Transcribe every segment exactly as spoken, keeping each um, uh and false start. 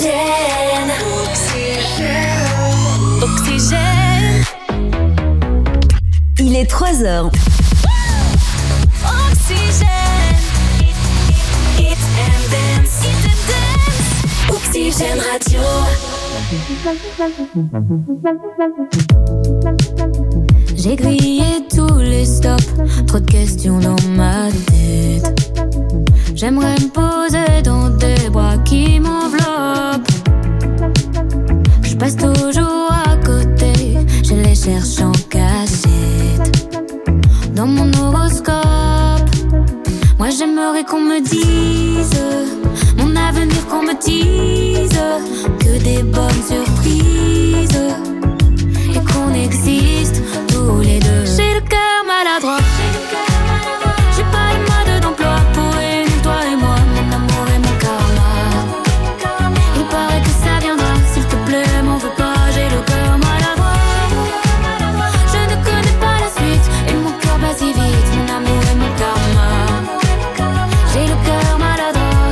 Oxygène. Oxygène. Oxygène. Il est trois heures. Oxygène. Hit and dance. Hit and dance. Oxygène Radio. J'ai grillé tous les stops, trop de questions dans ma tête. J'aimerais me poser dans des bras qui m'enveloppent. Je passe toujours à côté, je les cherche en cachette. Dans mon horoscope, moi j'aimerais qu'on me dise mon avenir, qu'on me dise que des bonnes surprises et qu'on existe tous les deux. J'ai le cœur maladroit, j'ai pas le mode d'emploi pour réunir toi et moi, mon amour et mon karma. Il paraît que ça viendra, s'il te plaît, m'en veux pas, j'ai le cœur maladroit. Je ne connais pas la suite et mon cœur bat si vite, mon amour et mon karma. J'ai le cœur maladroit.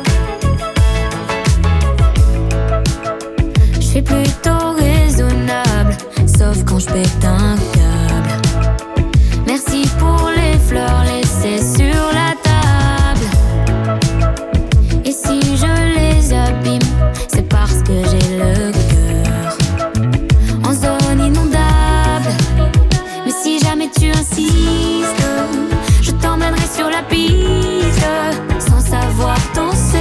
Je suis plutôt raisonnable, sauf quand je pète un câble. Merci pour les fleurs laissées sur la table. Et si je les abîme, c'est parce que j'ai le cœur en zone inondable. Mais si jamais tu insistes, je t'emmènerai sur la piste, sans savoir danser.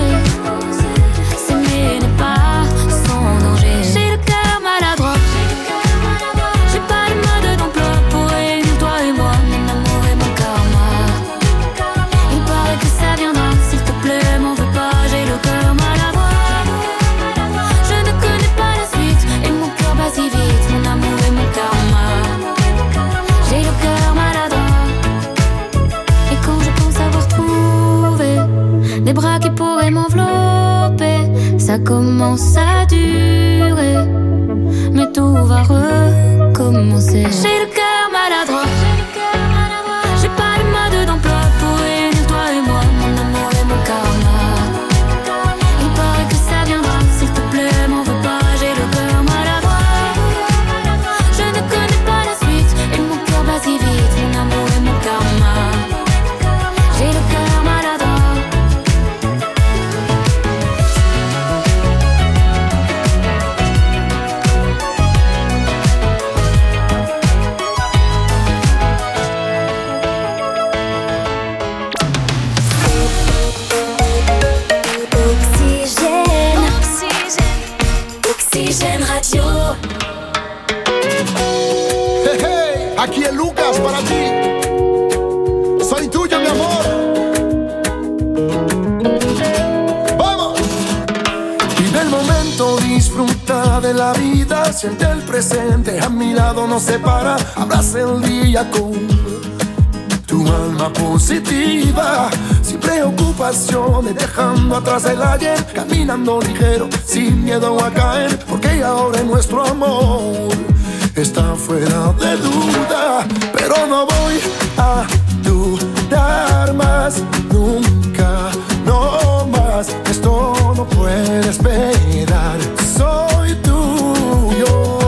S'aimer n'est pas sans danger. J'ai le cœur maladroit, j'ai pas le mode d'emploi pour réunir toi et moi, mon amour et mon karma. Il paraît que ça viendra, s'il te plaît, m'en veux pas, j'ai le cœur maladroit. Je ne connais pas la suite et mon cœur bat si vite, mon amour et mon karma. J'ai le cœur maladroit. Et quand je pense avoir trouvé des bras qui pourraient m'envelopper, ça commence à durer, mais tout va recommencer. J'ai le cœur maladroit, j'ai pas le mode d'emploi pour réunir toi et moi, mon amour et mon karma. Il paraît que ça viendra, s'il te plaît, m'en veux pas, j'ai le cœur maladroit. Je ne connais pas la suite et mon cœur bat si vite, mon amour et mon karma. J'ai le cœur maladroit. Oxygène. Oxygène. Oxygène Radio. Hey, hey, aquí es Lucas para ti. Soy tuyo, mi amor. Vamos. Vive el momento, disfruta de la vida, siente el presente, a mi lado no se para. Abraza el día con tu alma positiva, sin preocupaciones, dejando atrás el ayer, caminando ligero, sin miedo a caer, porque ahora nuestro amor está fuera de duda. Pero no voy a dudar más, nunca, no más. Esto no puede esperar, soy tuyo.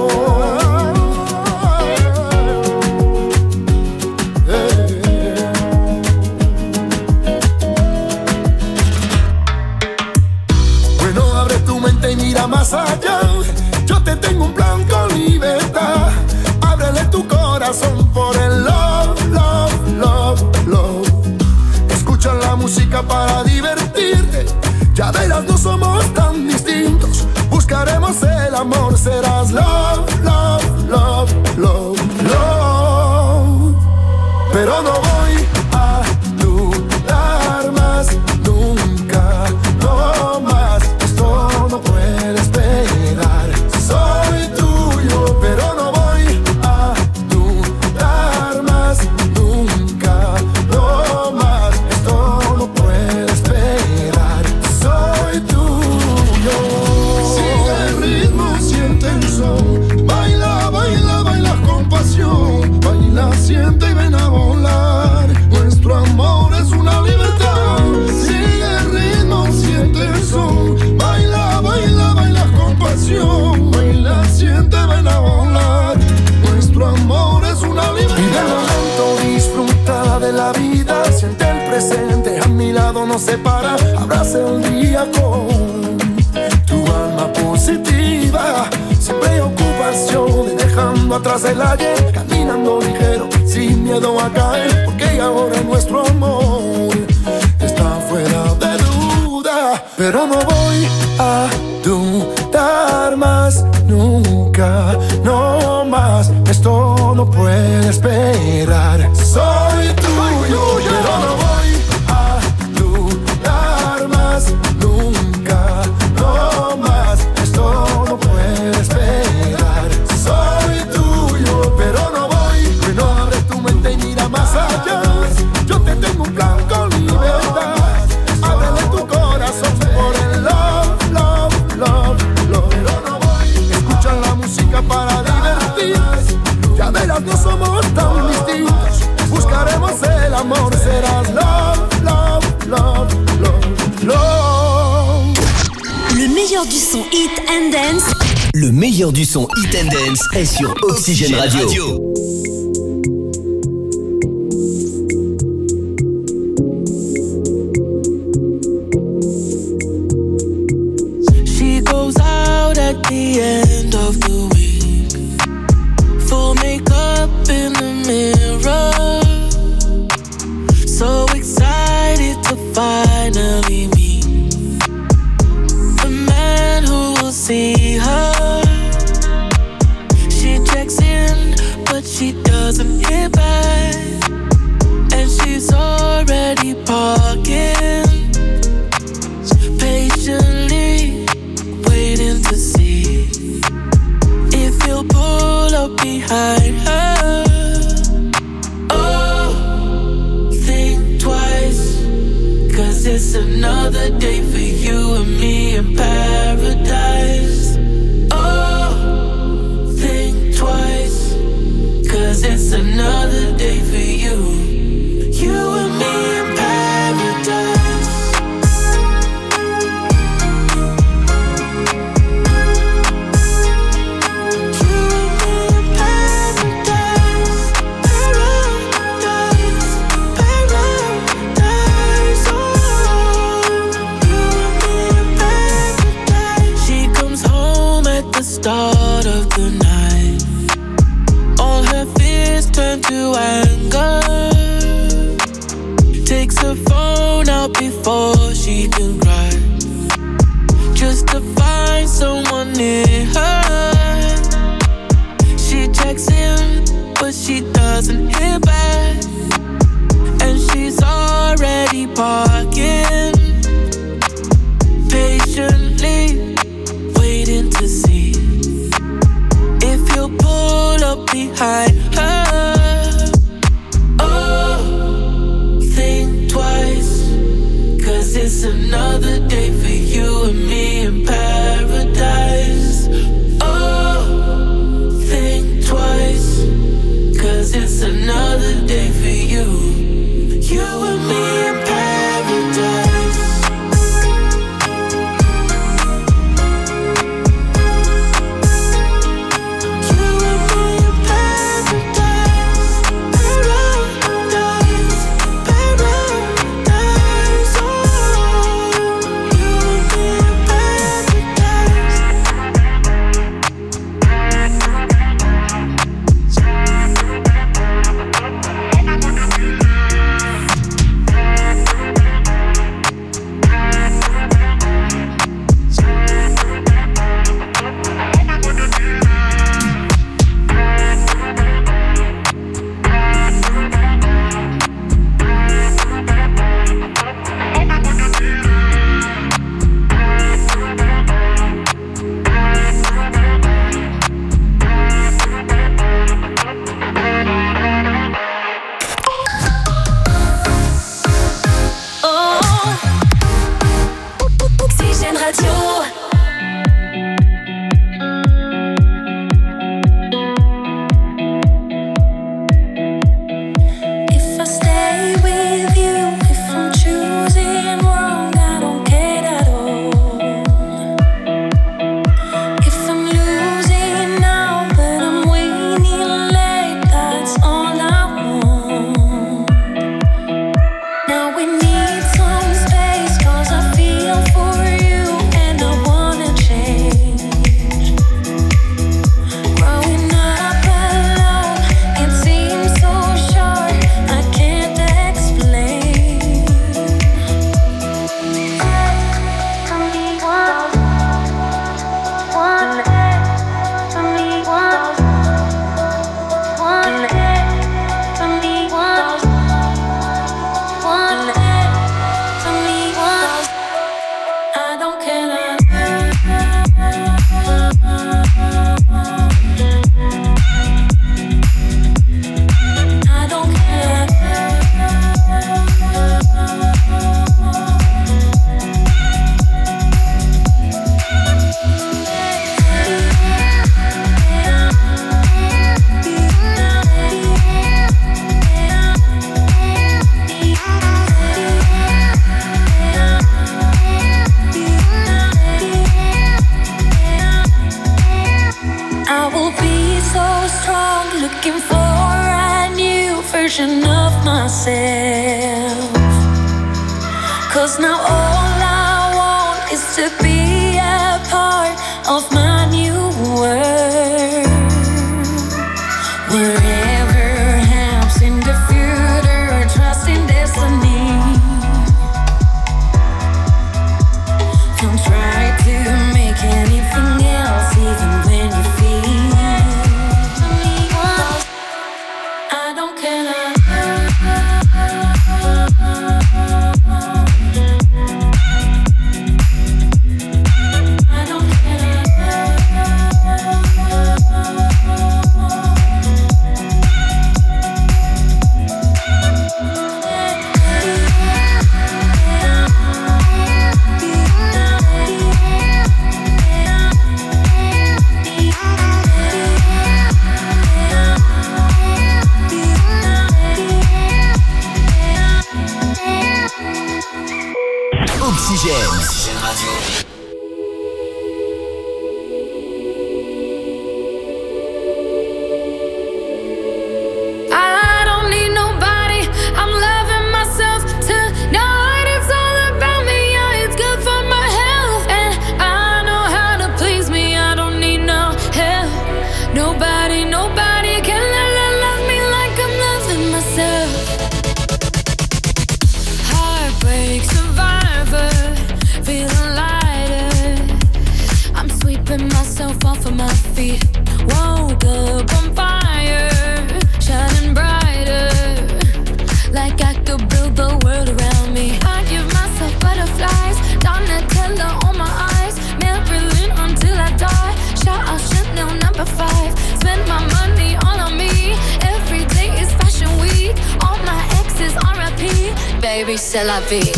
Y mira más allá, yo te tengo un plan con libertad. Ábrele tu corazón por el love, love, love, love. Escucha la música para divertirte, ya verás, no somos tan distintos. Buscaremos el amor, serás love, love, love, love, love. Pero no voy a dudar más, nunca, no más. Esto no puede esperar, soy tuyo. Pero no voy a dudar más, nunca, no más. Esto no puede esperar, soy tuyo. Sigue el ritmo, siente el son. presente a mi lado nos separa. Abrace un día con tu alma positiva, sin preocupaciones, dejando atrás el ayer, caminando ligero, sin miedo a caer, porque ahora nuestro amor está fuera de duda. Pero no voy a dudar más nunca, no más, esto no puede esperar. Soy tuyo, pero no voy a dudar más nunca, no más, esto no puede esperar. Soy tuyo, pero no voy, que no abres tu mente y mira más allá. Yo te tengo un plan con libertad, ábrele tu corazón por el love, love, love, love. Pero no voy, escucha la música para divertirse, ya verás, no somos tan distintos. Buscaremos el amor, serás love, love, love, love, love. Le meilleur du son Hit and Dance. Le meilleur du son Hit and Dance est sur Oxygène Radio. Radio. She goes out at the end of the week, full makeup in the mirror, so excited to finally meet the man who will see her. She checks in, but she doesn't hear back, and she's already parking, patiently waiting to see if he'll pull up behind her. Oh, think twice, 'cause it's another day for you and me in paradise. Oh, think twice, 'cause it's another day for you, you and me in paradise. Start of the night, all her fears turn to anger. Takes her phone out before she can cry, just to find someone near her. She checks in, but she doesn't hear back, and she's already parking, patiently waiting to see if he'll pull up behind her. Oh, think twice, 'cause it's another day for you and me in paradise. Oh, think twice, 'cause it's another day for you, you and me in paradise. Now we need myself. 'Cause now all I want is to be a part of my new world. Wherever happens in the future, trust in destiny. Don't try to make anything else, even when you feel I don't care. Oxygène Radio. I don't need nobody, I'm loving myself tonight. It's all about me, yeah, it's good for my health. And I know how to please me, I don't need no help. Nobody, nobody can love, love me like I'm loving myself. Heartbreak survivor, feeling lighter. I'm sweeping myself off of my feet. Woke up on fire, shining brighter, like I could build the world around me. I give myself butterflies, Donatella on my eyes, Marilyn until I die. Shout out Chanel number five, spend my money all on me. Every day is fashion week, all my exes R I P. Baby, c'est la vie.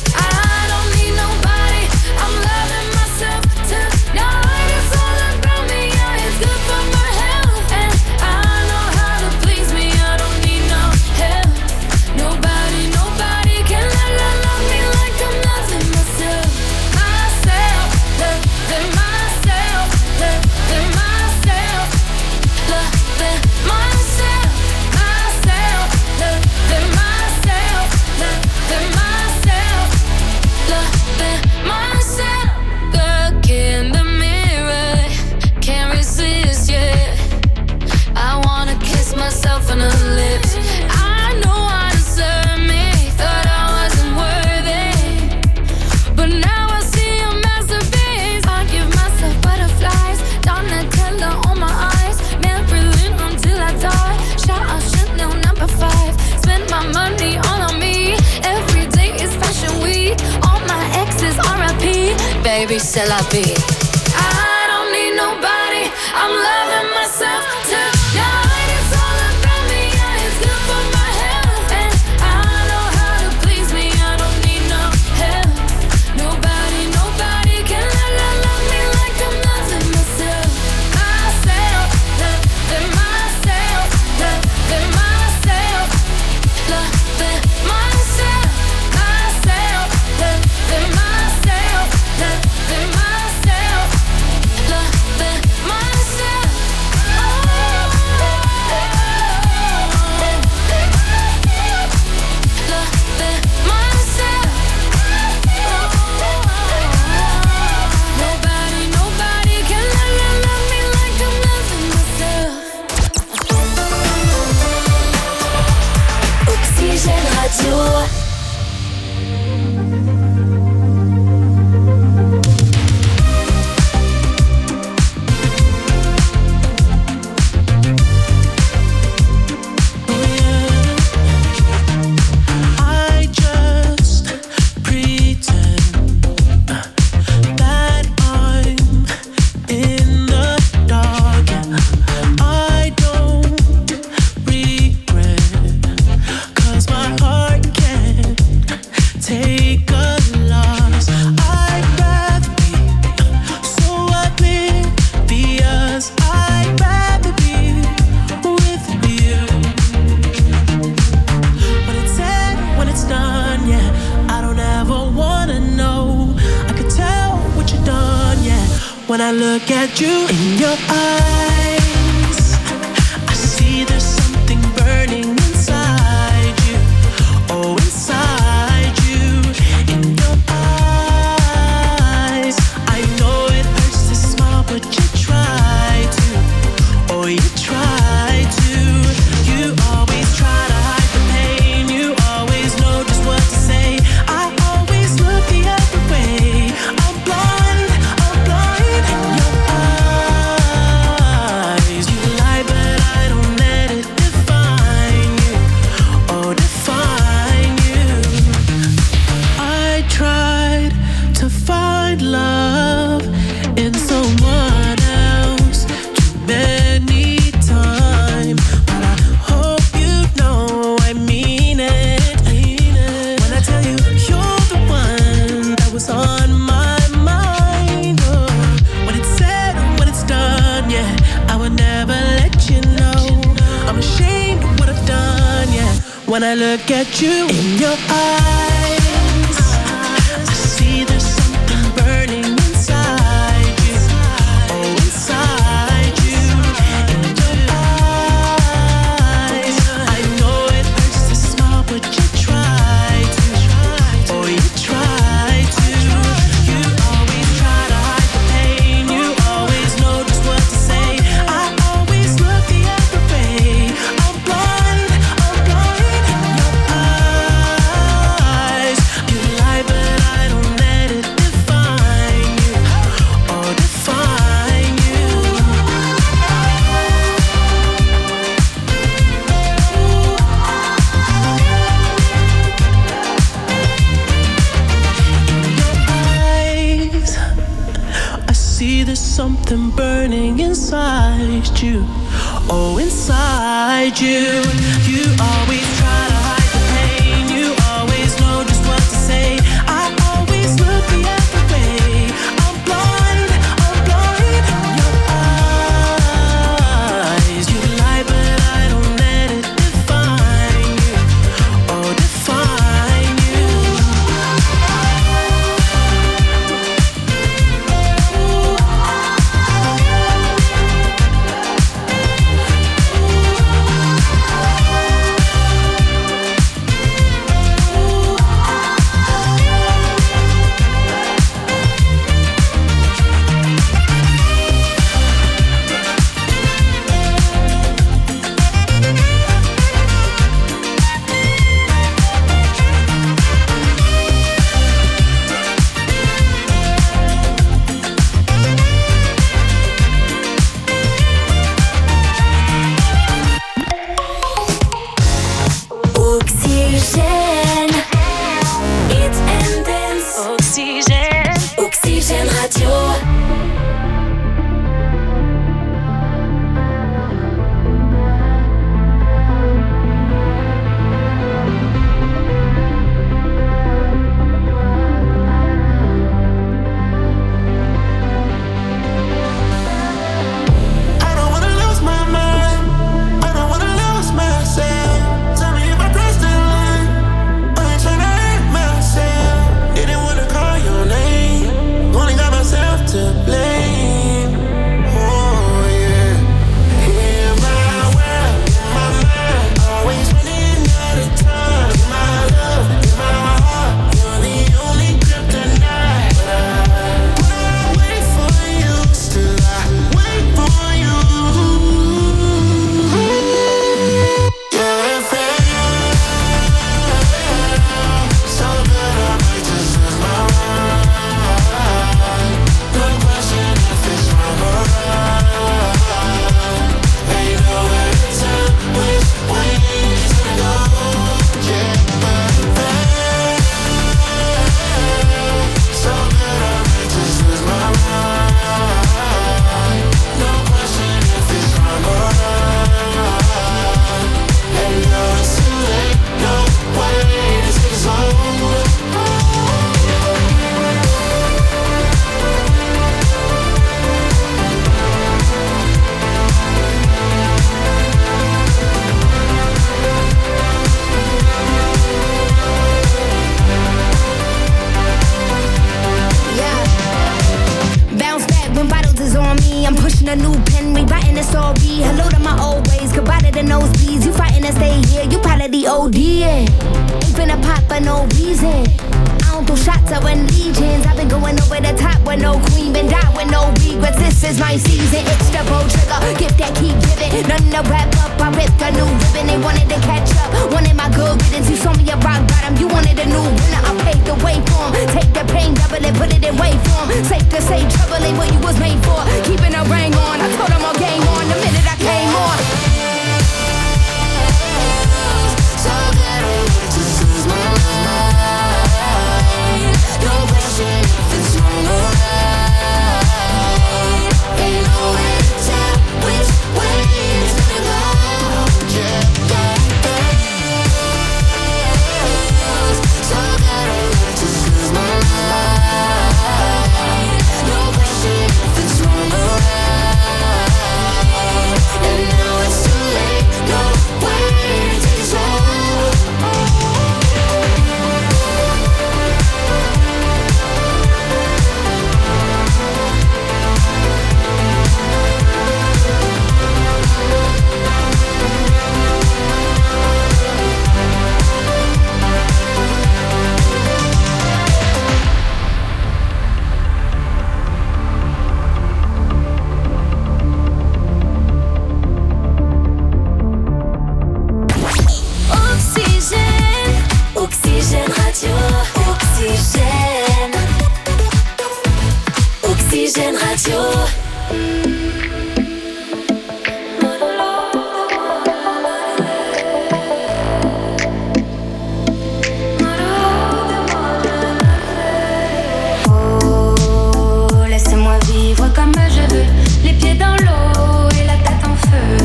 I don't need nobody, I'm loving myself tonight. It's all about me, yeah, it's good for my health. And I know how to please me, I don't need no help. Nobody, nobody can love, love, love me like I'm loving myself. Myself, loving myself, loving myself, loving myself, myself, loving myself, loving myself, loving myself. Look in the mirror, can't resist, yeah. I wanna kiss myself on the lips. I know I deserve me, thought I wasn't worthy, but now I see a masterpiece. I give myself butterflies, Donatella on my eyes, Marilyn until I die. Shout out Chanel number five, spend my money all on me. Every day is fashion week, all my exes R I P. Baby, c'est la vie. I don't need nobody, I'm loving myself tonight. It's all about me, yeah, it's good for my health. And I know how to please me, I don't need no help. Nobody, nobody can love, love, love me like I'm loving myself. Myself, loving myself, loving myself, loving myself, myself, loving myself, loving myself, loving myself. Loving myself. Nobody, nobody can love, love, love me like I'm loving myself. Oxygène Radio. I just pretend that I'm in the dark. I don't regret, 'cause my heart can't take a loss. I'd rather be so oblivious. I'd rather be with you. When it's said, when it's done, yeah, I don't ever wanna know. I could tell what you've done, yeah. When I look at you in your eyes, I see there's something burning inside you. I look at you in your eyes, I see there's something burning inside you. Oh, inside you, in your eyes. I know it hurts to smile, but you try to. Oh, you try to. You always try to hide the pain. You always know just what to say. I always look the other way. I'm blind, I'm blind in your eyes. You lie, but I don't let it define you or define you. In your eyes, I see there's something burning inside you. Oh, inside you. You always try to hide the pain. You always know just what to say. I always look the other way. I'm blind, I'm blind in your eyes. You lie, but I don't let it define you or define you. Oxygène. Hit and dance. Oxygène. Oxygène Radio. I don't wanna lose my mind. I don't wanna lose myself. Tell me if I crossed the line. I ain't tryna hurt myself. Didn't wanna call your name. Only got myself to blame. Oh yeah. In my world, in my mind, always running out of time. In my love, in my heart, you're the only kryptonite. But I wait for you, still I wait for you. You're a fail, so good I might just lose my mind. No question if it's wrong or right. Ain't nowhere to turn, which way is it gonna go? Yeah, but fail, so good I might just lose my mind. No question if it's wrong or right. And now it's too late, no way to take us home. Yeah. Bounce back when bottles is on me. I'm pushing a new pen, rewriting the story. Hello to my old ways, goodbye to the nosebleeds. You fighting to stay here, you probably the O D. Yeah. Ain't finna pop for no reason. I don't do shots, I win legions. I've been going over the top with no queen, been die with no regrets. This is my season, it's the bow trigger. Gift that keep giving, nothing to wrap up. I ripped a new ribbon, they wanted to catch up. Wanted my good riddance, you saw me a rock bottom. You wanted a new winner, I paved the way for 'em. Take the pain, double it, put it in way form. Safe to say, trouble ain't what you was made for. Keeping a ring on, I told them all game on the minute I came on. So good I might just lose my mind. No question if it's wrong or right. Ain't nowhere to tell which way it's gonna go. Yeah, yeah, yeah. So good I Radio. Comme je veux, les pieds dans l'eau et la tête en feu.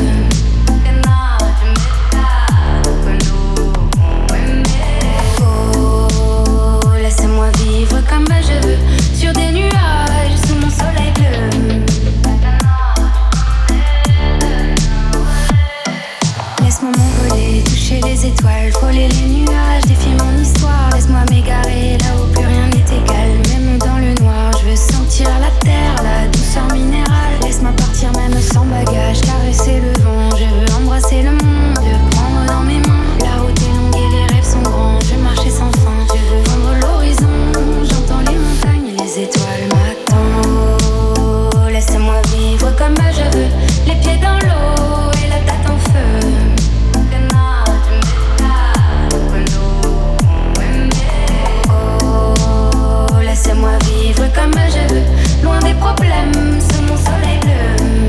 Oh, laissez-moi vivre comme je veux, sur des nuages sous mon soleil bleu. Laisse-moi m'envoler, toucher les étoiles, frôler les nuages, défier mon histoire. Laisse-moi m'égarer là où plus rien n'est égal, même dans le noir. Je veux sentir la terre, la douceur minérale. Laisse-moi partir même sans bagage, caresser le vent. Je veux embrasser le monde, le prendre dans mes mains. La route est longue et les rêves sont grands. Je veux marcher sans fin, je veux vendre l'horizon. J'entends les montagnes, les étoiles m'attendent. Oh, laisse-moi vivre comme je veux, les pieds dans l'eau et la tête en feu. Oh, laissez-moi vivre comme je veux, loin des problèmes, sous mon soleil bleu.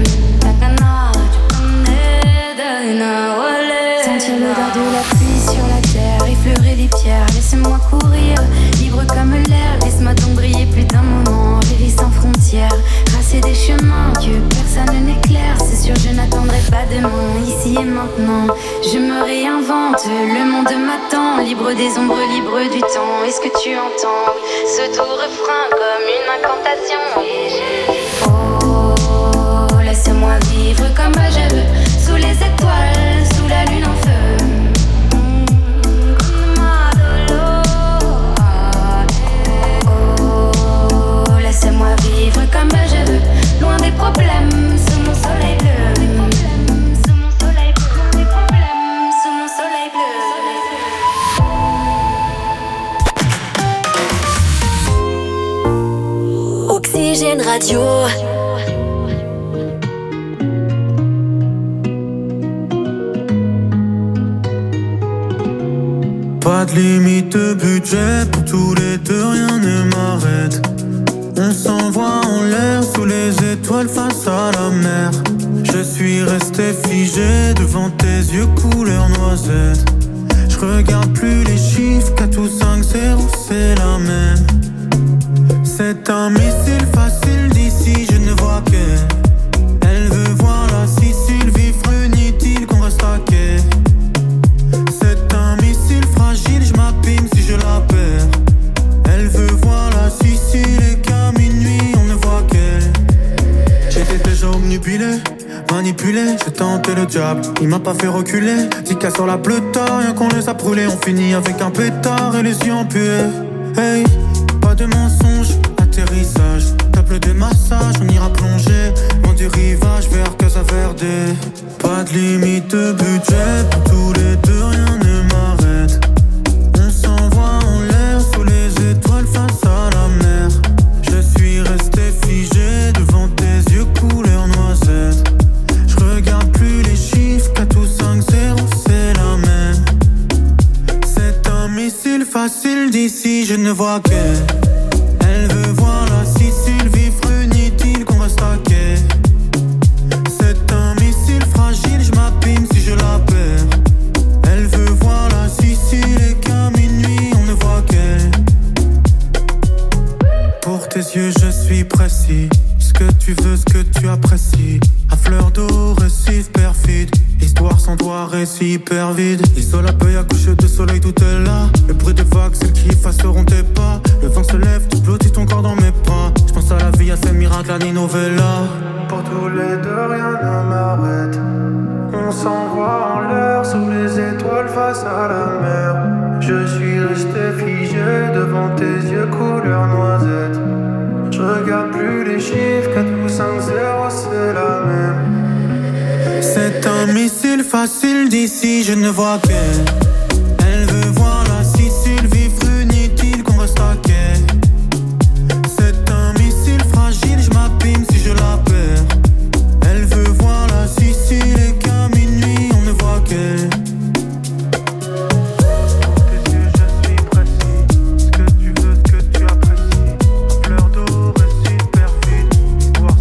Sentir l'odeur de la pluie sur la terre, effleurer les pierres, laissez-moi courir, libre comme l'air. Laisse-moi donc briller plus d'un moment, rêver sans frontières, tracer des chemins que personne n'éclaire. C'est sûr je n'attendrai pas demain, ici et maintenant. Je me réinvente, le monde m'attend, libre des ombres, libre du temps. Est-ce que tu entends ce doux refrain comme une incantation? Et je... Oh, laissez-moi vivre comme je veux, sous les étoiles, sous la lune en feu. Oh, laissez-moi vivre comme je veux, loin des problèmes, sous mon soleil bleu. Sous mon soleil bleu, des problèmes, sous mon soleil bleu. Oxygène Radio. Pas de limite de budget, pour tous les deux rien ne m'arrête. On s'envoie en l'air sous les étoiles face à la mer. Je suis resté figé devant tes yeux couleur noisette. Je regarde plus les chiffres, quatre ou cinq zéro c'est la même. C'est un missile facile d'ici, je ne vois que. Elle veut voir la Sicile, vivre inutile qu'on reste à quai. C'est un missile fragile, je m'abîme si je la perds. Elle veut voir la Sicile et qu'à minuit on ne voit qu'elle. J'étais déjà omnibulé, manipulé, j'ai tenté le diable, il m'a pas fait reculer. dix cas sur la bleue tard, rien qu'on les a brûlés. On finit avec un pétard et les yeux empués. Hey, pas de mensonge, atterrissage, table de massage, on ira plonger loin du rivage vers Casa Verde. Pas de limite de budget, pour tous les deux rien ne m'arrête. On s'envoie en l'air sous les étoiles face à la mer. Je suis resté figé devant tes yeux couleur noisette. Je regarde plus les chiffres, quatre ou cinq zéro c'est la même. C'est un missile facile d'ici, je ne vois que. Elle veut voir la Sicile, vivre inutile qu'on reste à quai. C'est un missile fragile, je m'abîme si je la perds. Elle veut voir la Sicile et qu'à minuit on ne voit qu'elle. Pour tes yeux je suis précis, ce que tu veux, ce que tu apprécies. À fleur d'eau, récif perfide, histoire sans toi, récit hyper vide. Isole la paille à coucher de soleil, tout est là. Le bruit des vagues, celles qui effaceront tes pas. Le vent se lève, tu blottis ton corps dans mes bras. J'pense à la vie, à ces miracles, à Ninovella. Pour tous les deux, rien ne m'arrête. On s'envoie en l'air sous les étoiles face à la mer. Je suis resté figé devant tes yeux couleur noisette. Je regarde plus les chiffres, quatre ou cinq zéro c'est la même. C'est un missile facile d'ici, je ne vois qu'elle. Elle veut voir la Sicile, vivre inutile qu'on reste à quai. C'est un missile fragile, je m'abîme si je la perds. Elle veut voir la Sicile et qu'à minuit on ne voit qu'elle. Pour tes yeux je suis précis, ce que tu veux, ce que tu apprécies. À fleur d'eau, récit perfide, histoire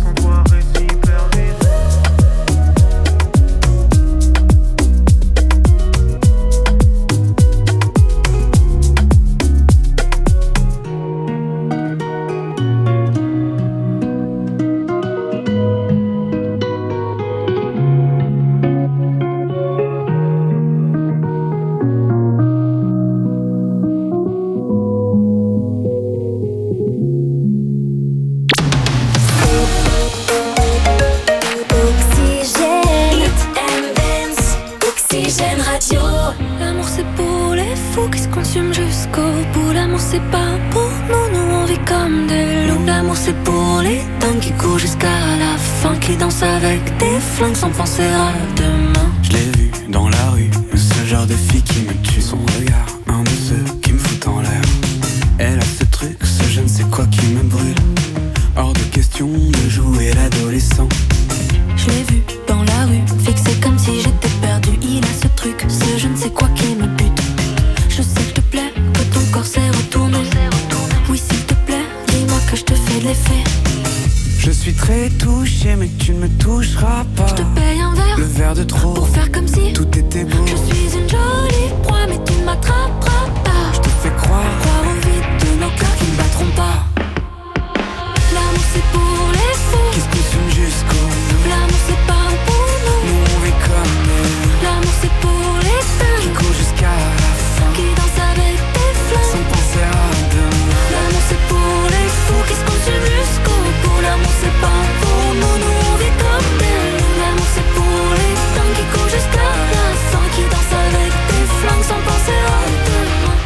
vit comme des loups. L'amour c'est pour les dingues qui courent jusqu'à la fin, qui dansent avec des flingues sans penser à demain. Je l'ai vu dans la rue, ce genre de fille qui me tue. Son regard, un de ceux qui me foutent en l'air. Elle a ce truc, ce je ne sais quoi qui me brûle. Hors de question de jouer l'adolescent. Je l'ai vu dans la rue, fixé comme si j'étais perdu. Il a ce truc, ce je ne sais quoi qui me bute. Je sais que te plaît, que ton corps s'est retourné. Oui s'il te plaît, dis-moi que je te fais de l'effet. Je suis très touché mais tu ne me toucheras pas. Je te paye un verre, le verre de trop, pour faire comme si tout était beau. Je suis une jolie proie mais tu ne m'attraperas pas. Je te fais croire, croire au vide de nos cœurs qui ne battront pas. L'amour c'est pour les fous, qui se consume jusqu'au bout. L'amour c'est pas pour nous, nous on vit comme nous. L'amour c'est pour les dingues qui courent jusqu'à la fin, qui dansent avec des flingues sans penser à demain. L'amour c'est pour les fous qui se consument jusqu'au bout. L'amour c'est pas pour nous, nous on vit comme des loups. L'amour c'est pour les dingues qui courent jusqu'à la fin, qui dansent avec des flingues sans penser à demain.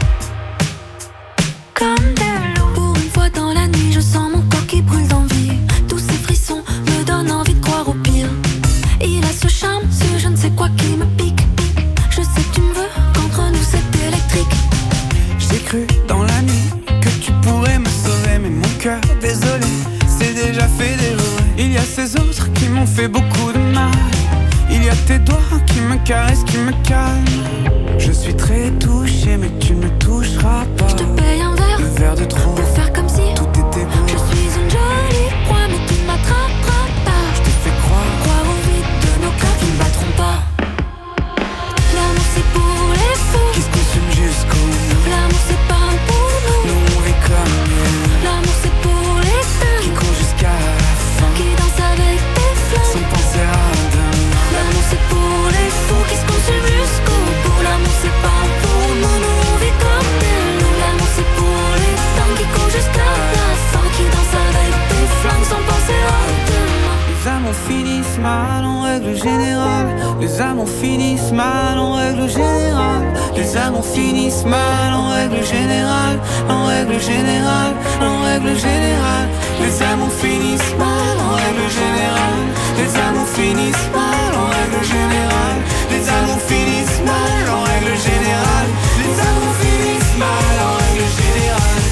Comme des loups. Pour une fois dans la nuit, je sens mon corps qui brûle d'envie. Tous ces frissons me donnent envie de croire au pire. Il a ce charme, ce je ne sais quoi qui me pique. Je sais que tu me veux, qu'entre nous c'est électrique. J'ai cru dans la nuit que tu pourrais me sauver, mais mon cœur, désolé, c'est déjà fait dévorer. Il y a ces autres qui m'ont fait beaucoup de mal. Il y a tes doigts qui me caressent, qui me calment. Je suis très touché mais tu ne me toucheras pas. Je te paye un verre, le verre de trop, pour faire comme si tout était beau. Je suis une jolie proie mais tu ne m'attraperas pas. Je te fais croire, croire au vide de nos cœurs qui ne battront pas. L'amour c'est pour les fous, qui se consument jusqu'au bout. L'amour c'est pas pour nous, nous on vit comme nous. L'amour c'est pour les dingues qui courent jusqu'à la fin, qui dansent avec des flingues sans penser à demain. L'amour c'est pour les fous qui se consument jusqu'au bout. L'amour c'est pas pour nous, nous on vit comme des loups. L'amour c'est pour les dingues qui courent jusqu'à la fin, qui dansent avec des flingues sans penser à demain. Les amours finissent mal en règle générale. Les amours finissent mal en règle générale. Les amours finissent mal en règle générale. En règle générale, en règle générale. Les amours finissent mal en règle générale. Les amours finissent mal en règle générale. Les amours finissent mal en règle générale. Les amours finissent mal en règle générale.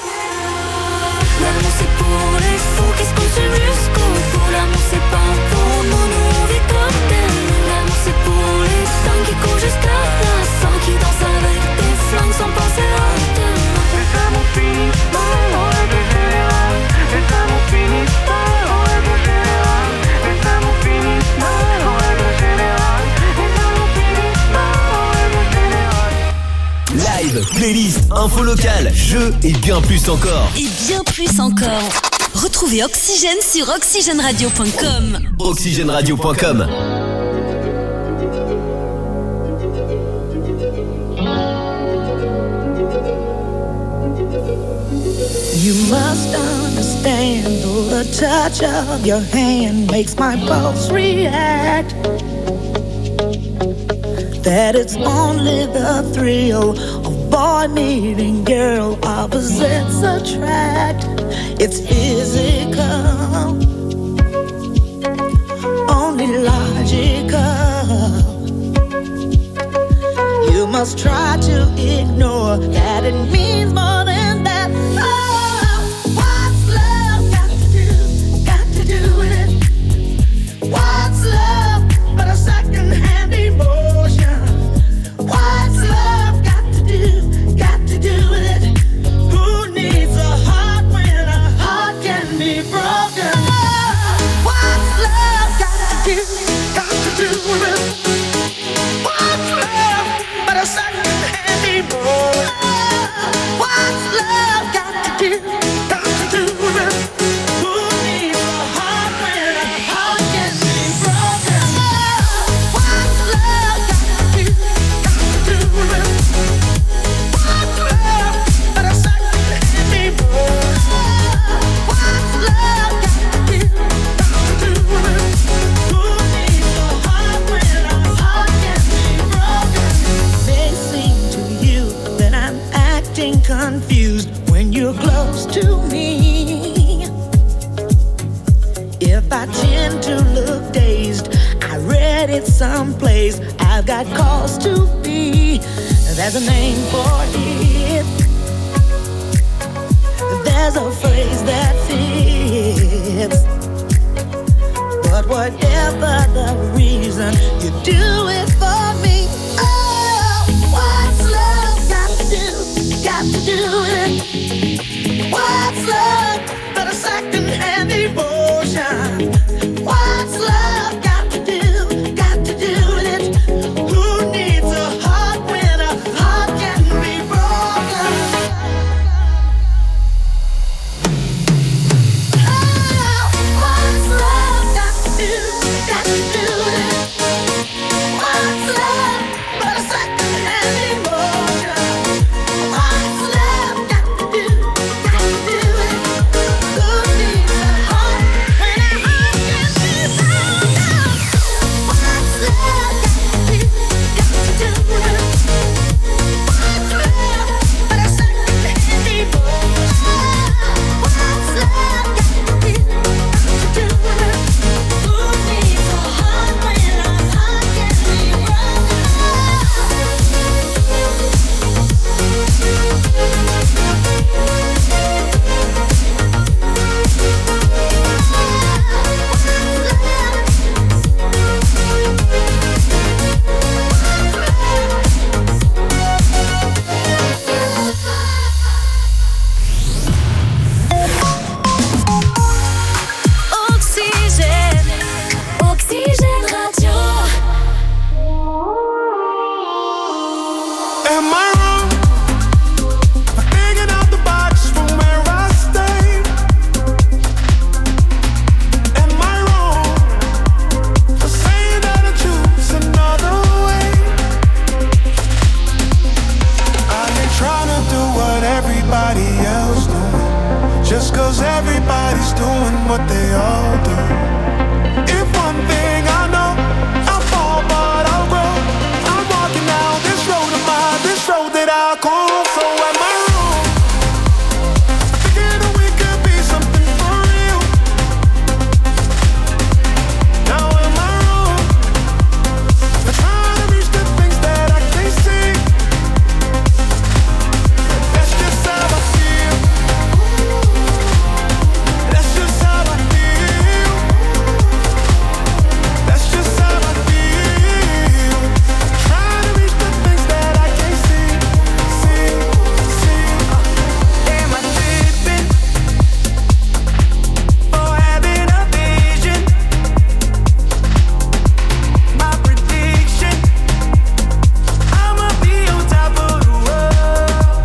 L'amour c'est pour les fous qui se consument jusqu'au bout. L'amour c'est pas pour nous, nous on vit comme des loups. L'amour c'est pour les dingues qui courent jusqu'à la fin, qui dansent avec des flingues sans penser à demain. Les amours finissent mal en règle générale. Les amours finissent mal en règle générale. Les amours finissent mal en règle générale. Les amours finissent mal en règle générale. Live, playlist, info locale, jeux et bien plus encore. Et bien plus encore. Retrouvez Oxygène sur oxygène radio point com. oxygène radio point com. You must understand, though the touch of your hand makes my pulse react, that it's only the thrill of boy meeting girl, opposites attract. It's physical, only logical. You must try to ignore that it means more than that. Oh, what's love got to do, got to do with it? What's love but a second-hand emotion? What's love got to do, got to do with it? Who needs a heart when a heart can be broken? Oh, what's love got to do, got to do with it? What's love but a second-hand emotion? What's to me. If I tend to look dazed, I read it someplace. I've got cause to be. There's a name for it. There's a phrase that fits. But whatever the reason, you do it for me. Oh, what's love got to do? Got to do it. What's love but a second-hand emotion? What's love got to do? Got to do it. Who needs a heart when a heart can be broken? Oh, what's love got to do? Got to do it. What's love but a second-hand emotion? What's love got to do? Got to do it. Who needs a heart when a heart can be broken? What's love got to do? Got to do it. What's love but a second-hand emotion? What's love got to do? Got to do it. Who needs a heart when a heart can be broken? Oxygène, Oxygène Radio. Am I wrong for thinking out the box from where I stay? Am I wrong for saying that I choose another way? I ain't trying to do what everybody else doing, just cause everybody's doing what they all do. If one thing I know, I'll fall but I'll grow. I'm walking down this road of mine, this road that I call home. So am I wrong for thinking that we could be something for real? Now am I wrong for trying to reach the things that I can't see? That's just how I feel. That's just how I feel. That's just how I feel. Trying to reach the things that I can't see, see, see. Am I tripping or having a vision? My prediction, I'ma be on top of the world.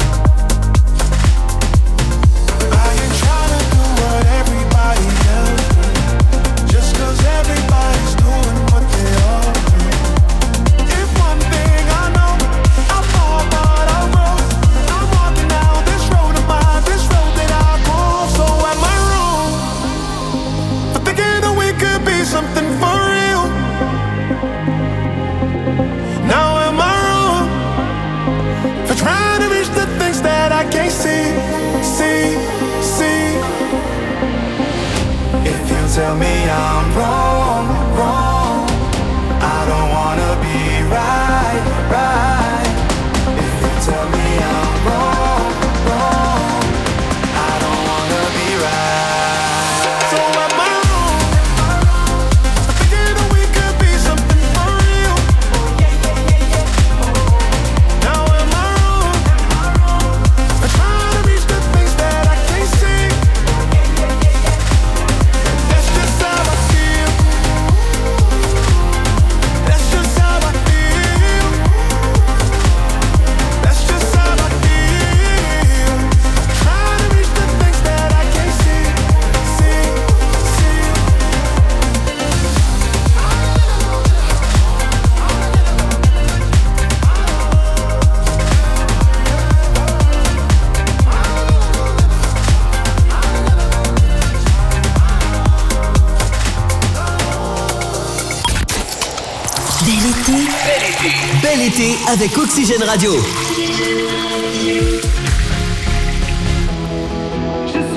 I ain't trying to do what everybody else do, just cause everybody's doing what they all do. If one thing I know, I'll fall but I'll grow. I'm walking down this road of mine, this road that I call. So am I wrong for thinking that we could be something for real? Now am I wrong for trying to reach the things that I can't see, see, see? If you tell me I'm wrong, wrong, I don't wanna be right, right. If you tell me I'm wrong, wrong, I don't wanna be right. So am I wrong for thinking that we could be something for real? Now am I wrong for trying to reach the things that I can't see? That's just how I feel. That's just how I feel. That's just how I feel. Trying to reach the things that I can't see, see, see. Bel été, Bel été avec Oxygène Radio. Je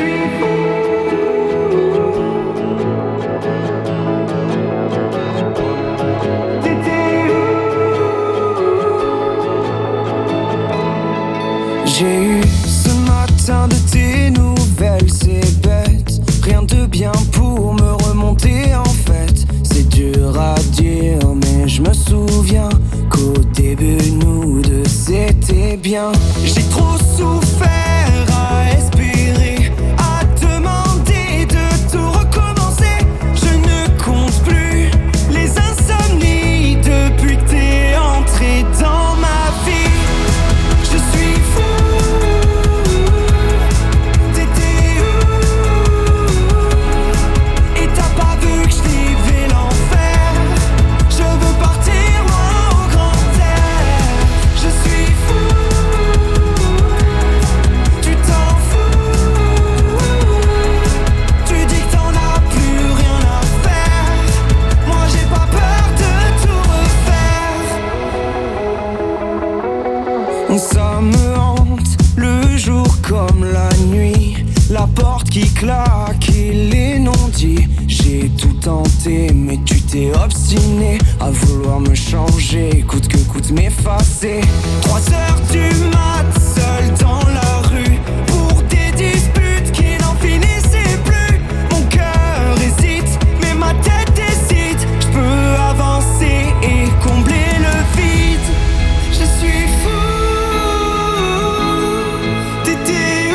portes qui claquent et les non-dits. J'ai tout tenté mais tu t'es obstiné à vouloir me changer, coûte que coûte m'effacer. Trois heures du mat, seul dans la rue, pour des disputes qui n'en finissaient plus. Mon cœur hésite mais ma tête décide. Je peux avancer et combler le vide. Je suis fou. T'étais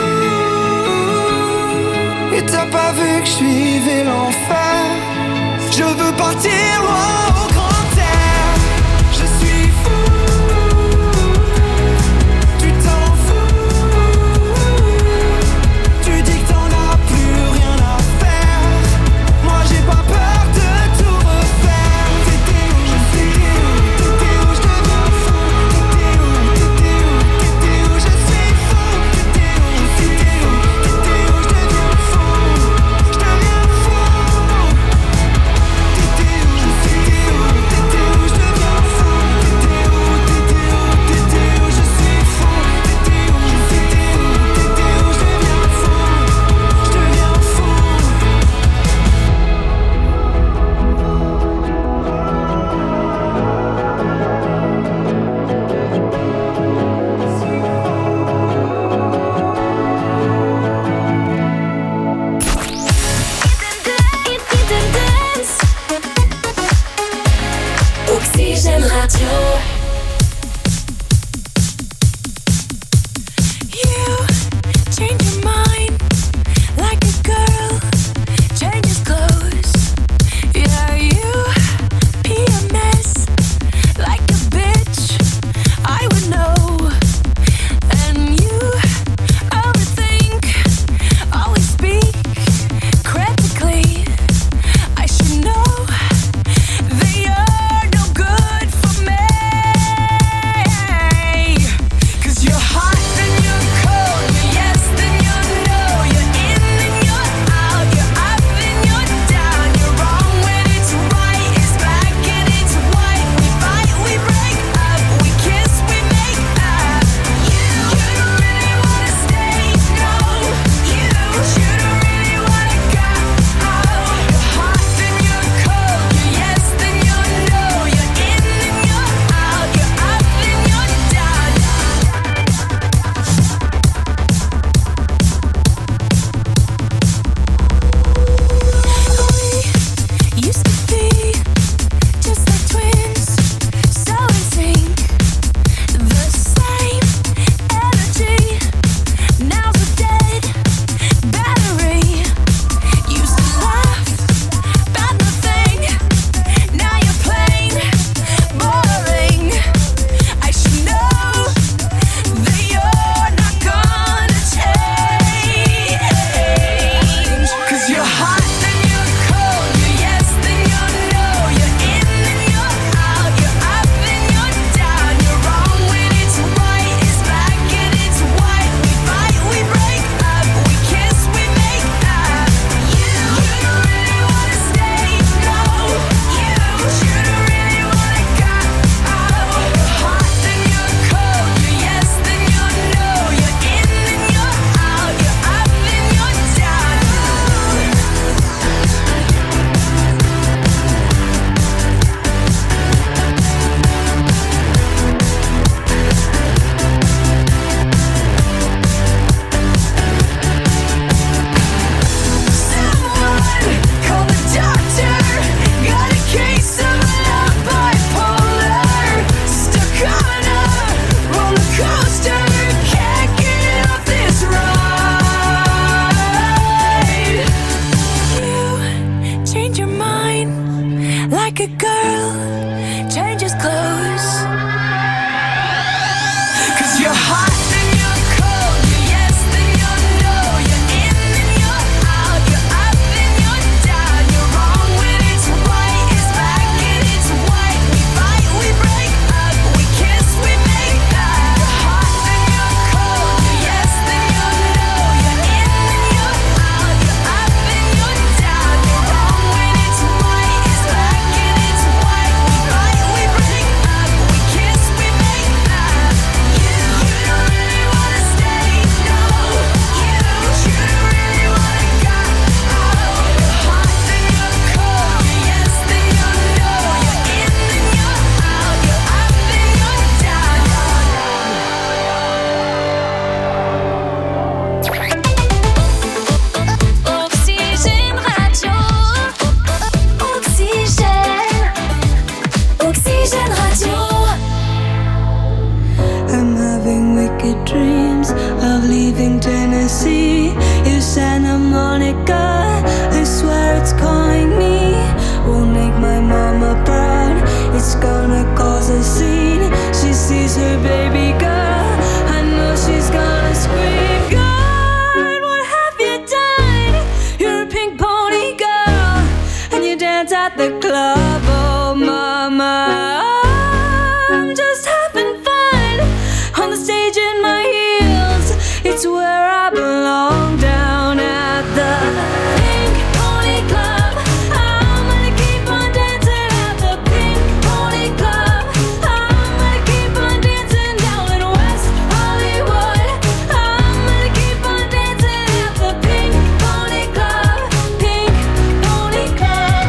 où? Et t'as pas vu que je suivais l'enfer? Je veux partir loin au grand air. Je suis fou. Tu t'en fous. Tu dis que t'en as plus rien à faire. Moi j'ai pas peur de tout refaire. T'étais où? Je suis où? T'étais où? Je deviens fou. T'étais où? T'étais où? T'étais où? Je suis fou. T'étais où? T'étais où? T'étais où? Je deviens fou. Je deviens fou. T'étais où? Je suis où? Tennessee. You Santa Monica, I swear it's calling me. Won't make my mama proud, it's gonna cause a scene. She sees her baby girl, I know she's gonna scream. God, what have you done? You're a pink pony girl, and you dance at the club. Oh mama, I'm just having fun on the stage in my heels. It's where I belong, down at the Pink Pony Club. I'm gonna keep on dancing at the Pink Pony Club. I'm gonna keep on dancing down in West Hollywood. I'm gonna keep on dancing at the Pink Pony Club. Pink Pony Club.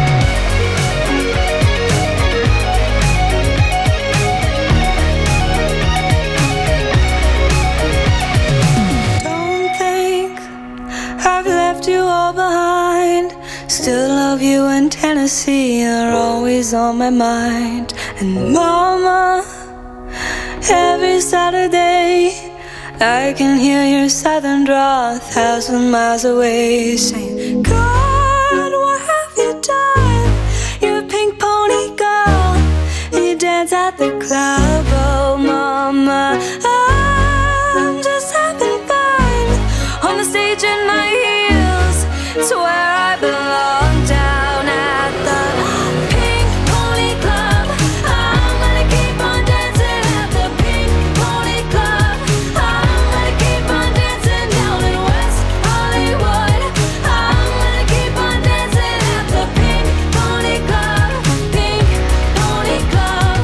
Don't think I've left you all behind. Still love you in Tennessee, you're always on my mind. And mama, every Saturday I can hear your southern drawl a thousand miles away, saying, God, what have you done? You're a pink pony girl, and you dance at the club. Oh mama, I'm just having fun on the stage in my heels. It's where I belong, down at the Pink Pony Club. I'm gonna keep on dancing at the Pink Pony Club. I'm gonna keep on dancing down in West Hollywood. I'm gonna keep on dancing at the Pink Pony Club. Pink Pony Club.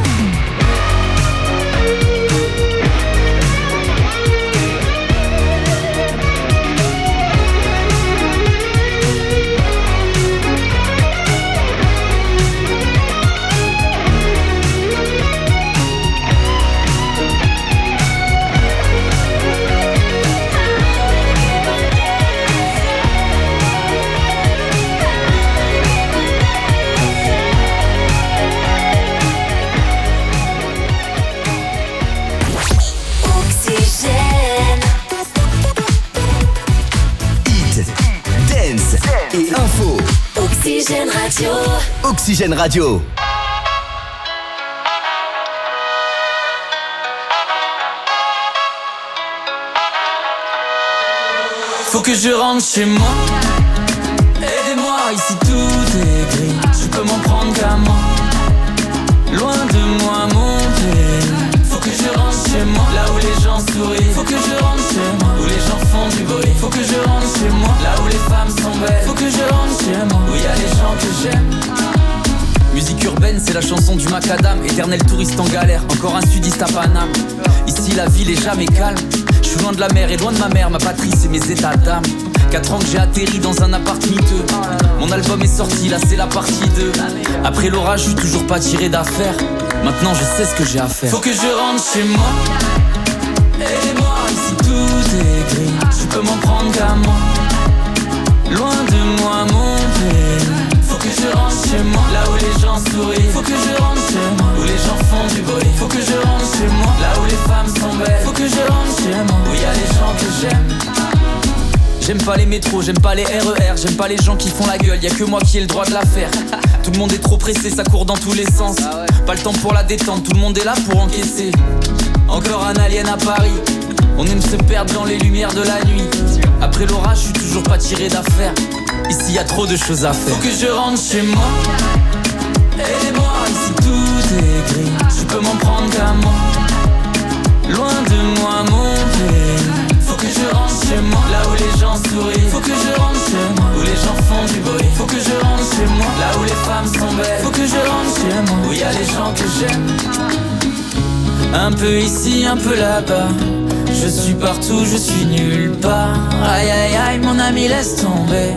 Oxygène. Hit, dance et info. Oxygène Radio. Oxygène Radio. Faut que je rentre chez moi. Aidez-moi, ici tout est gris. Je peux m'en prendre qu'à moi. Loin de moi mon pays. Faut que je rentre chez moi. Là où les gens sourient. Faut que je rentre chez moi. Où les gens font du bruit. Faut que je rentre chez moi. Là où les femmes sont belles. Faut que je rentre chez moi. Où y a les gens que j'aime. Musique urbaine, c'est la chanson du macadam. Éternel touriste en galère, encore un sudiste à Paname. Ici la ville est jamais calme. Je suis loin de la mer et loin de ma mère, ma patrie c'est mes états d'âme. Quatre ans que j'ai atterri dans un appart miteux. Mon album est sorti, là c'est la partie deux. Après l'orage, je suis toujours pas tiré d'affaire. Maintenant je sais ce que j'ai à faire. Faut que je rentre chez moi. Aidez-moi, ici tout est gris. Je peux m'en prendre qu'à moi. Loin de moi mon pays. Faut que je rentre chez moi. Là où les gens sourient. Faut que je rentre chez moi. Où les gens font du bruit. Faut que je rentre chez moi. Là où les femmes sont belles. Faut que je rentre chez moi. Où y a les gens que j'aime. J'aime pas les métros, j'aime pas les R E R, j'aime pas les gens qui font la gueule, y'a que moi qui ai le droit de la faire. Tout le monde est trop pressé, ça court dans tous les sens. Pas le temps pour la détente, tout le monde est là pour encaisser. Encore un alien à Paris, on aime se perdre dans les lumières de la nuit. Après l'orage, je suis toujours pas tiré d'affaire. Ici y'a trop de choses à faire. Faut que je rentre chez moi. Aidez-moi, ici tout est gris. Je peux m'en prendre qu'à moi. Loin de moi mon pays. Faut que je rentre chez moi. Là où les gens sourient. Faut que je rentre chez moi. Où les gens font du bruit. Faut que je rentre chez moi. Là où les femmes sont belles. Faut que je rentre chez moi. Où y a les gens que j'aime. Un peu ici, un peu là-bas. Je suis partout, je suis nulle part. Aïe aïe aïe, mon ami laisse tomber.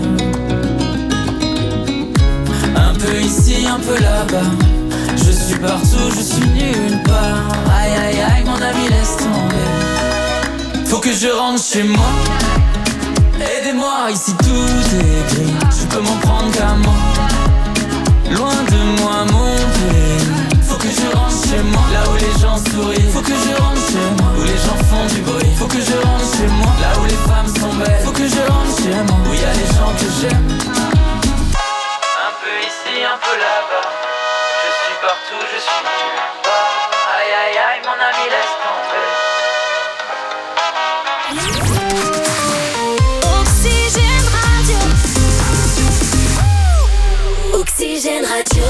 Un peu ici, un peu là-bas. Je suis partout, je suis nulle part. Aïe aïe aïe, mon ami laisse tomber. Faut que je rentre chez moi. Aidez-moi, ici tout est gris. Je peux m'en prendre qu'à moi. Loin de moi mon pays. Faut que je rentre chez moi. chez moi, là où les gens sourient. Faut que je rentre chez moi, où les gens font du bruit. Faut que je rentre chez moi, là où les femmes sont belles. Faut que je rentre chez moi, où y a les gens que j'aime. Un peu ici, un peu là-bas. Je suis partout, je suis nulle part. Aïe aïe aïe, mon ami, laisse tomber. Oxygène Radio. Oxygène Radio.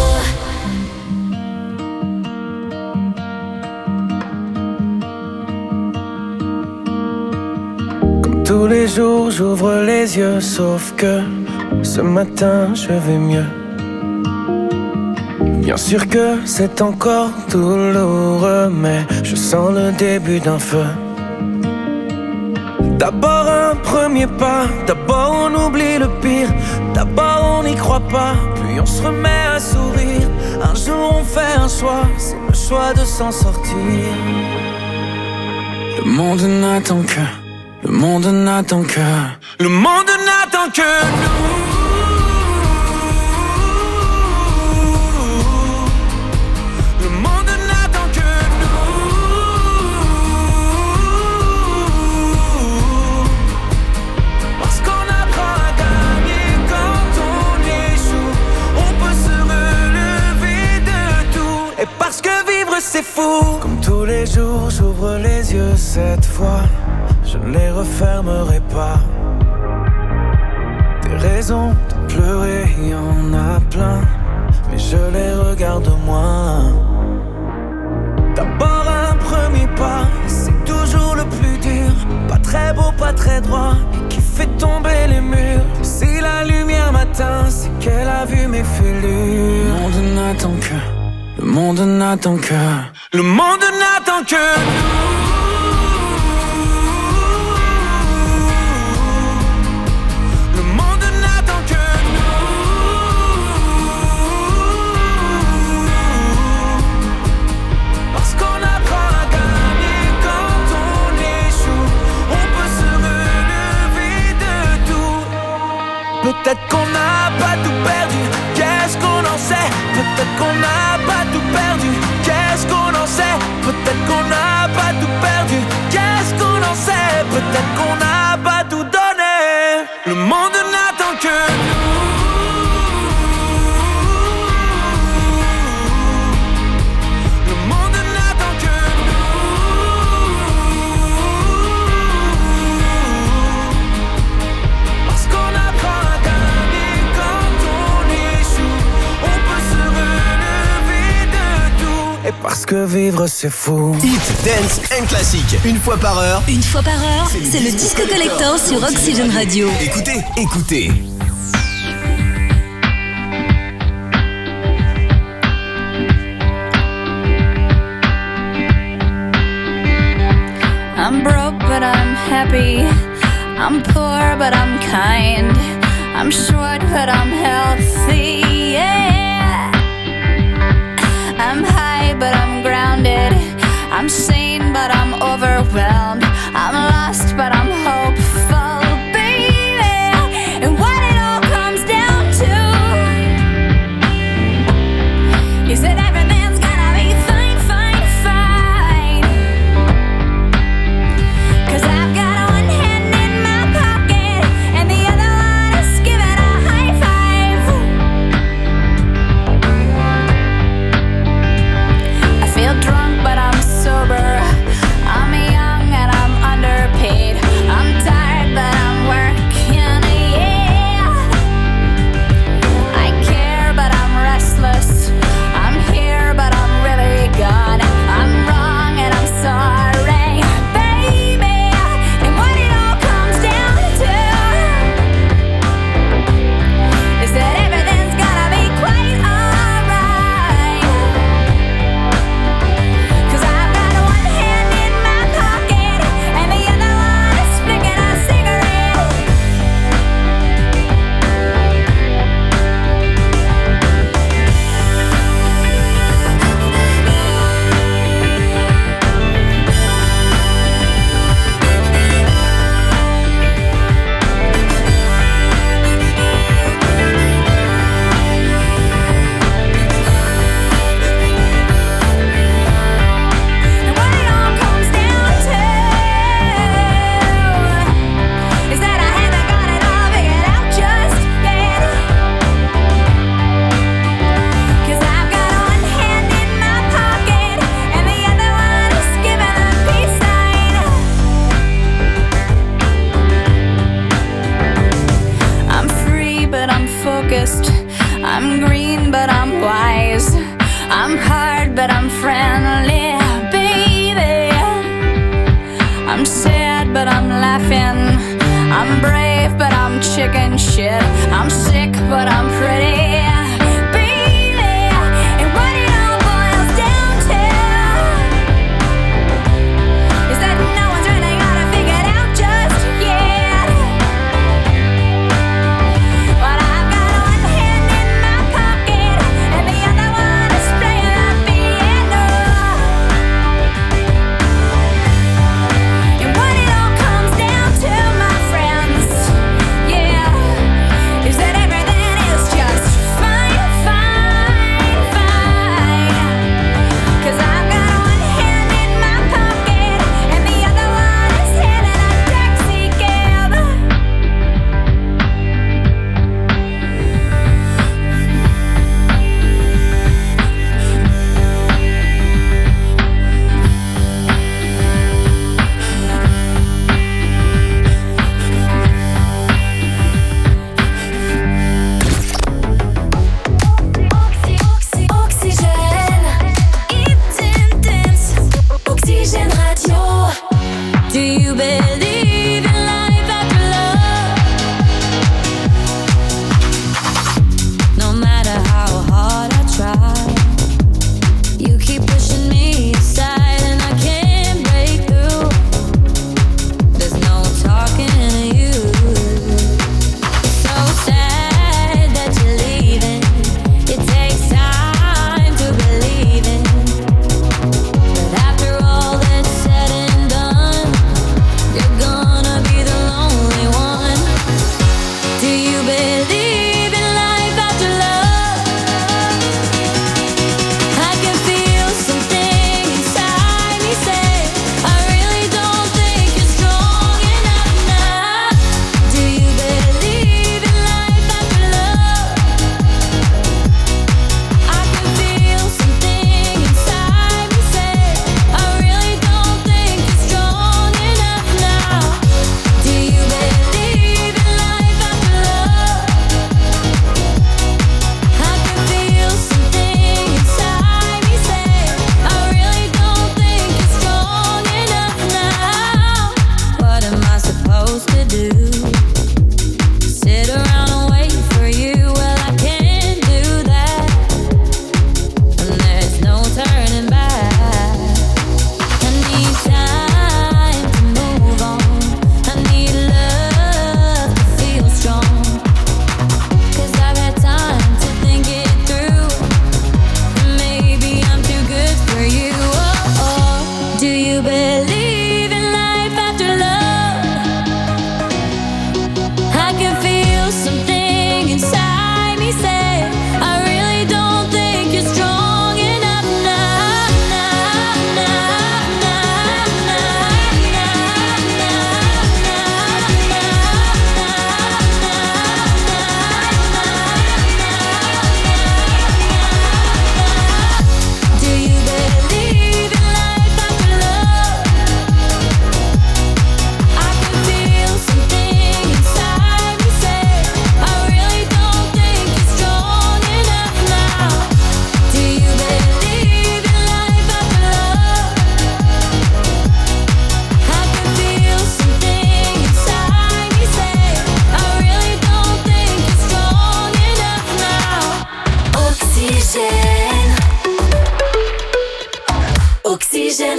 Tous les jours j'ouvre les yeux, sauf que ce matin je vais mieux. Bien sûr que c'est encore douloureux, mais je sens le début d'un feu. D'abord un premier pas, d'abord on oublie le pire. D'abord on n'y croit pas, puis on se remet à sourire. Un jour on fait un choix, c'est le choix de s'en sortir. Le monde n'attend que Le monde n'attend que Le monde n'attend que nous. Le monde n'attend que nous. Parce qu'on apprend à gagner quand on échoue. On peut se relever de tout. Et parce que vivre c'est fou. Comme tous les jours j'ouvre les yeux cette fois. Je ne les refermerai pas. Des raisons de pleurer, y en a plein, mais je les regarde moins. D'abord un premier pas, c'est toujours le plus dur. Pas très beau, pas très droit, et qui fait tomber les murs. Si la lumière m'atteint, c'est qu'elle a vu mes fêlures. Le monde n'attend que Le monde n'attend que Le monde n'attend que nous. Peut-être qu'on n'a pas tout perdu, qu'est-ce qu'on en sait? Peut-être qu'on n'a pas tout perdu, qu'est-ce qu'on en sait? Peut-être qu'on n'a pas tout perdu, qu'est-ce qu'on en sait? Peut-être qu'on n'a pas tout donné. Le monde n'attend que nous. Le monde n'attend que nous. Parce qu'on apprend à gagner quand on échoue. On peut se relever de tout. Et parce que vivre c'est fou. Hit, dance and classique. Une fois par heure. Une fois par heure, c'est le Disco Collector sur Oxygène Radio. Écoutez, écoutez. I'm broke but I'm happy. I'm poor but I'm kind. I'm short but I'm healthy, yeah. I'm high but I'm grounded. I'm sane but I'm overwhelmed. I'm lost but I'm hopeful, baby. And what it all comes down to is that everything's gonna be fine, fine, fine. 'Cause I've got one hand in my pocket and the other one is giving a high five. I feel drunk but I'm sober. I'm young and I'm safe, but I'm chicken shit. I'm sick, but I'm pretty.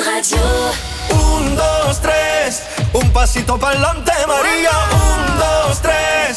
Un, dos, tres, un pasito pa'lante, María. Un, dos,